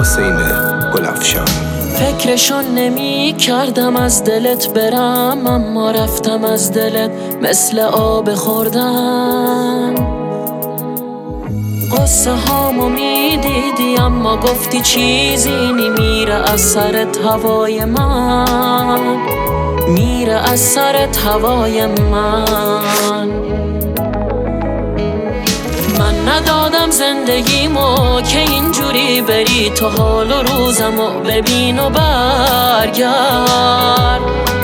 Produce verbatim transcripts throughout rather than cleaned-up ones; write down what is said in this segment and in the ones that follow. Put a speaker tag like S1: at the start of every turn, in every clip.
S1: حسین گلفشان.
S2: فکرشون نمی کردم از دلت برم، اما رفتم از دلت مثل آب خوردم. قصه هامو می دیدی اما گفتی چیزی نی، میره از سرت هوای من، میره از سرت هوای من. من ندادم زندگیمو که اینجوری بری، تو حال و روزمو ببین و برگرد.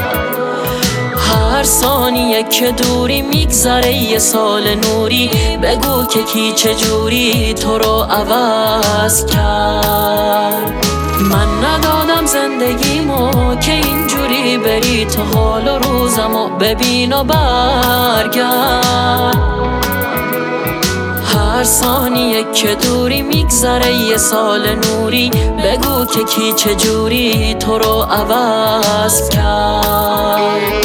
S2: هر ثانیه که دوری میگذره یه سال نوری، بگو که کی چجوری تو رو عوض کرد. من ندادم زندگیمو که اینجوری بری، تو حال و روزمو ببین و برگرد. هر ثانیه که دوری میگذره یه سال نوری، بگو که کی چجوری تو رو عوض کرد.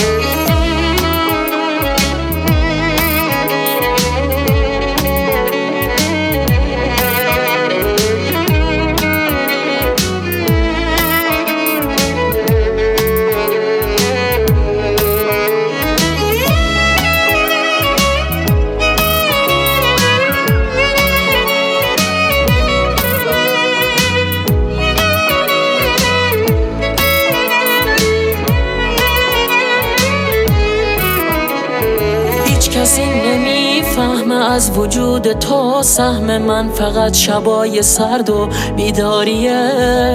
S2: کسی نمیفهمه از وجود تو سهم من، فقط شبای سرد و بیداریه.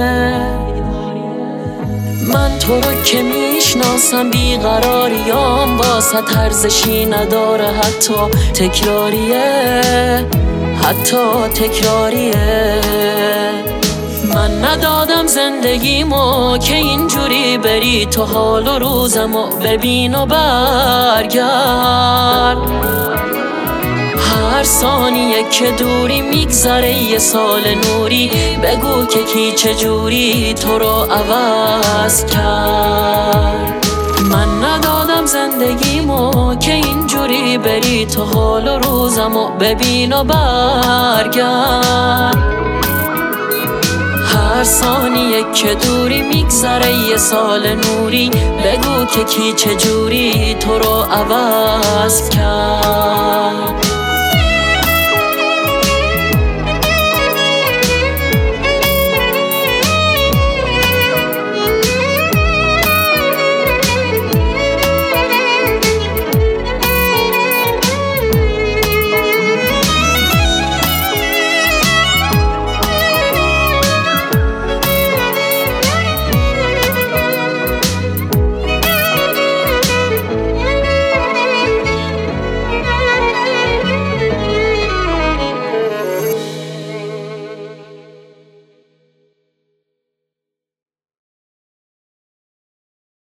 S2: من تو رو که میشناسم بیقراریام واسه ارزشی نداره، حتی تکراریه، حتی تکراریه. من ندادم زندگیمو که اینجوری بری، تو حال و روزمو ببین و برگرد. هر ثانیه که دوری میگذره یه سال نوری، بگو که کی چجوری تو رو عوض کرد. من ندادم زندگیمو که اینجوری بری، تو حال و روزمو ببین و برگرد. هر ثانیه که دوری میگذره یه سال نوری، بگو که کی چجوری تو رو عوض کرد.